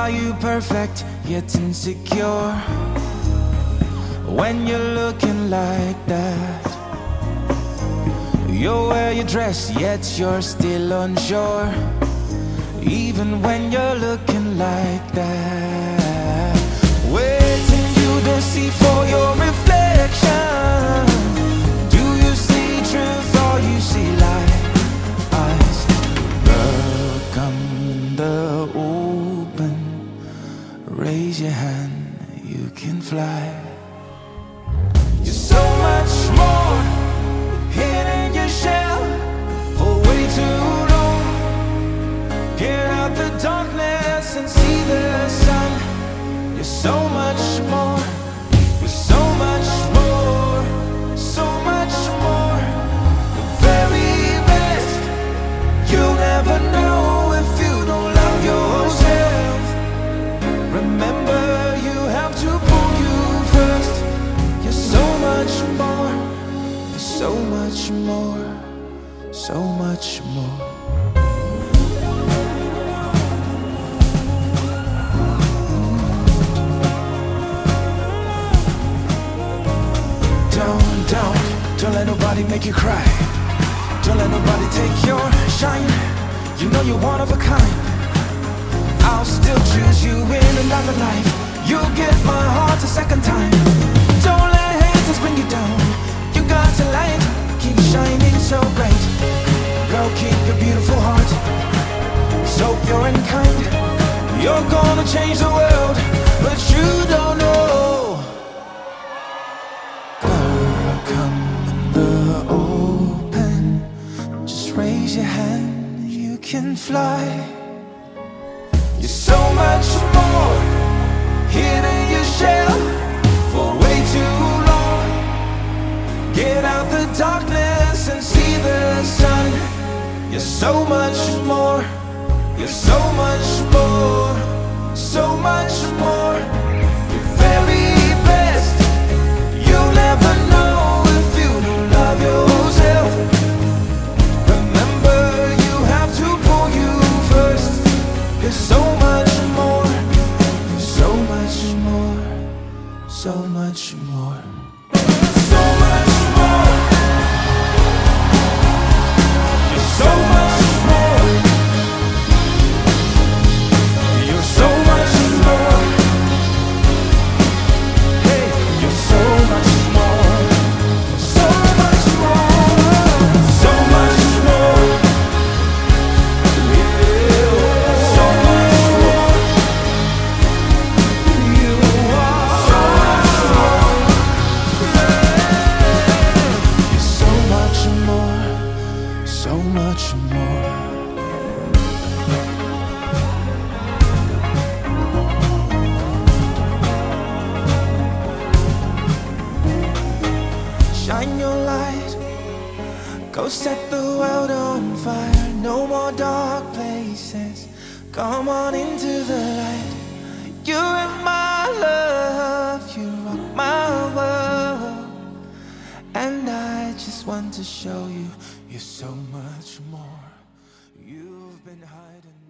are you perfect yet insecure? When you're looking like that, you wear your dress yet you're still unsure. Even when you're looking like that, waiting you to see for your reflection. Do you see truth or you see lies? Girl, come in the open, raise your hand, you can fly. You're so much more hidden in your shell for way too long. Get out the darkness and see the sun. You're so much more. You're so much more. So much more. The very best. You'll never know if you don't love yourself. Remember, you have to put you first. You're so much more. You're so much more. So much more. Don't let nobody make you cry. Don't let nobody take your shine. You know you're one of a kind. I'll still choose you in another life. You'll get my heart a second time. Don't let haters bring you down. You got to light, keep shining so bright. Girl, keep your beautiful heart so pure and kind. You're gonna change the world, but you don't know. Raise your hand, you can fly. You're so much more hidden in your shell for way too long. Get out the darkness and see the sun. You're so much more. You're so much more. So much more. Your very best. You'll never know if you don't love yourself. There's so much more, there's so much more, so much more, so much more. There's so much more. You're so much more. Hey, you're so much more, so much more, so much more. So much more. Shine your light, go set the world on fire. No more dark places, come on into the light. You're my love, you rock my world. And I just want to show you, you're so much more. You've been hiding.